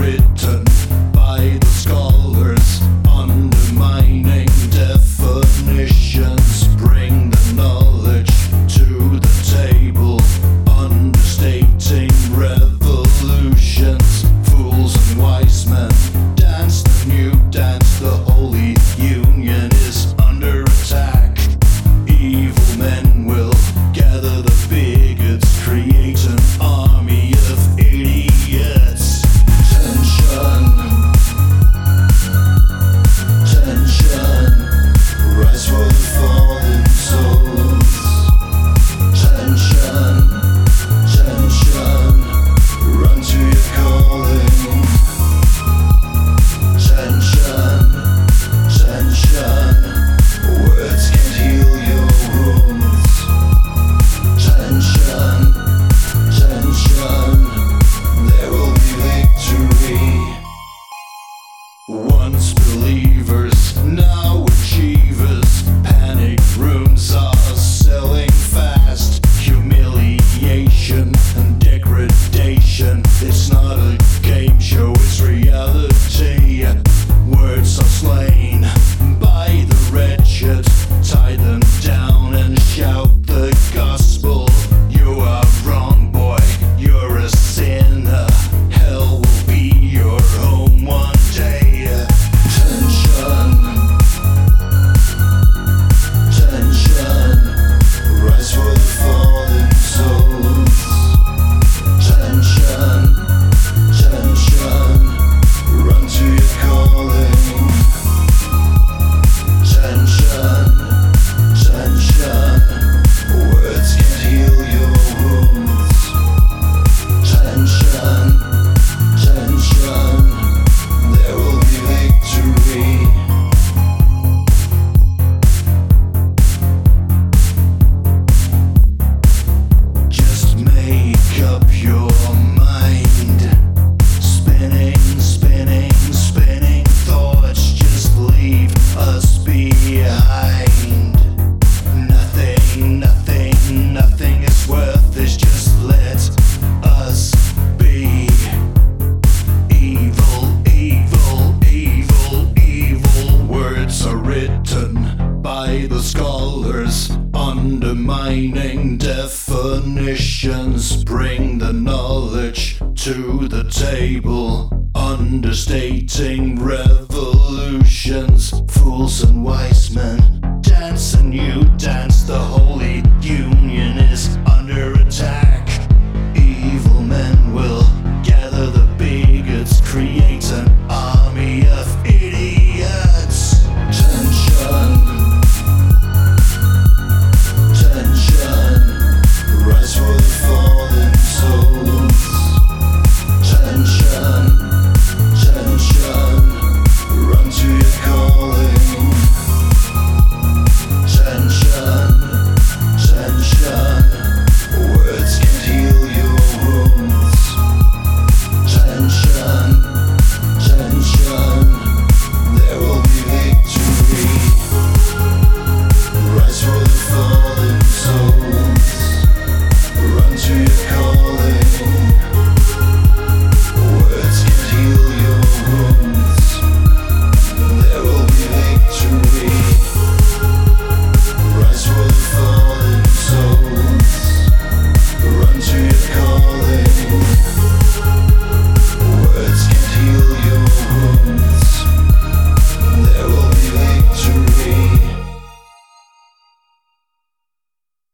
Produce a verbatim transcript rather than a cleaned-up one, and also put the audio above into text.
written by the scholars, undermining definitions. Bring the knowledge to the table, understating revolutions. Fools and wise men dance the new dance. The holy union is under attack. Evil men will gather the bigots, create an army of idiots. Tension, tension, rise for the fallen souls. Tension, tension, run to your calling. Tension, tension, words can't heal your wounds. Tension, tension, there will be victory. Once believers, now achievers. Panic rooms are selling fast. Humiliation and degradation. It's not a game show, it's reality. Words are slain by the wretched. Tie them down and shout the gospel. You are wrong, boy, you're a sinner. Hell will be your home one day. Tension, tension, rise for the fallen souls. Tension, tension, run to your calling. Tension, tension, words can't heal your wounds. Tension, tension, there will be victory. Just make up your mind. Spinning, spinning, spinning thoughts just leave us behind. Nothing, nothing, nothing is worth this. Just let us be. Evil, evil, evil, evil. Words are written by the scholars, undermining definitions. Bring the knowledge to the table, understating revolutions. Fools and wise men dance and you dance. The holy